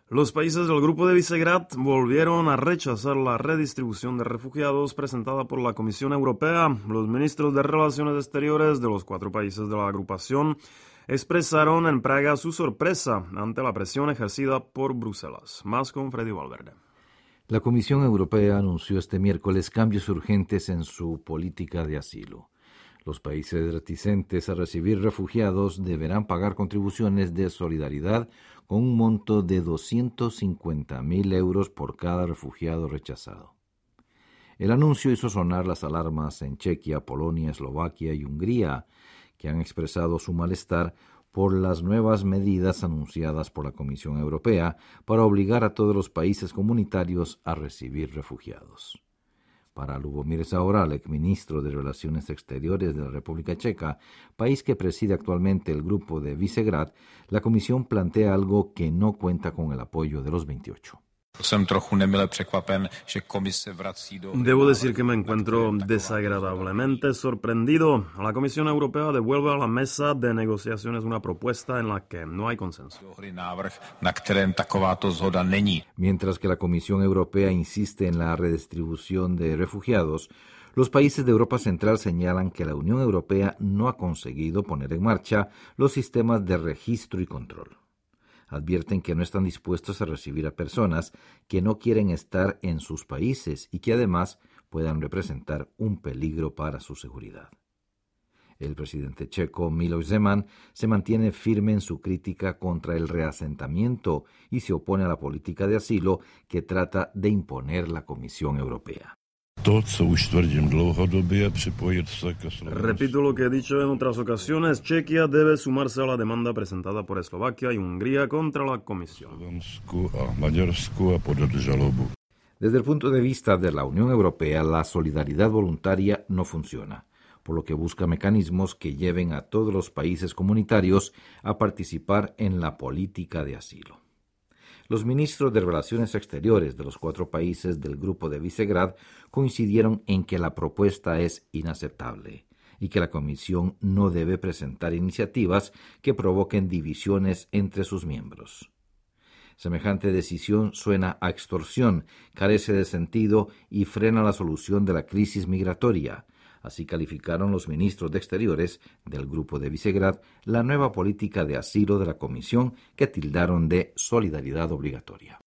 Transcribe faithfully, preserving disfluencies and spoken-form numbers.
Los países del Grupo de Visegrad volvieron a rechazar la redistribución de refugiados presentada por la Comisión Europea. Los ministros de Relaciones Exteriores de los cuatro países de la agrupación expresaron en Praga su sorpresa ante la presión ejercida por Bruselas. Más con Freddy Valverde. La Comisión Europea anunció este miércoles cambios urgentes en su política de asilo. Los países reticentes a recibir refugiados deberán pagar contribuciones de solidaridad con un monto de doscientos cincuenta mil euros por cada refugiado rechazado. El anuncio hizo sonar las alarmas en Chequia, Polonia, Eslovaquia y Hungría, que han expresado su malestar por las nuevas medidas anunciadas por la Comisión Europea para obligar a todos los países comunitarios a recibir refugiados. Para Lubomír Zaorálek, ministro de Relaciones Exteriores de la República Checa, país que preside actualmente el Grupo de Visegrad, la Comisión plantea algo que no cuenta con el apoyo de los veintiocho. Debo decir que me encuentro desagradablemente sorprendido. La Comisión Europea devuelve a la mesa de negociaciones una propuesta en la que no hay consenso. Mientras que la Comisión Europea insiste en la redistribución de refugiados, los países de Europa Central señalan que la Unión Europea no ha conseguido poner en marcha los sistemas de registro y control. Advierten que no están dispuestos a recibir a personas que no quieren estar en sus países y que además puedan representar un peligro para su seguridad. El presidente checo Miloš Zeman se mantiene firme en su crítica contra el reasentamiento y se opone a la política de asilo que trata de imponer la Comisión Europea. Repito lo que he dicho en otras ocasiones, Chequia debe sumarse a la demanda presentada por Eslovaquia y Hungría contra la Comisión. Desde el punto de vista de la Unión Europea, la solidaridad voluntaria no funciona, por lo que busca mecanismos que lleven a todos los países comunitarios a participar en la política de asilo. Los ministros de Relaciones Exteriores de los cuatro países del Grupo de Visegrad coincidieron en que la propuesta es inaceptable y que la Comisión no debe presentar iniciativas que provoquen divisiones entre sus miembros. Semejante decisión suena a extorsión, carece de sentido y frena la solución de la crisis migratoria. Así calificaron los ministros de Exteriores del Grupo de Visegrad la nueva política de asilo de la Comisión, que tildaron de solidaridad obligatoria.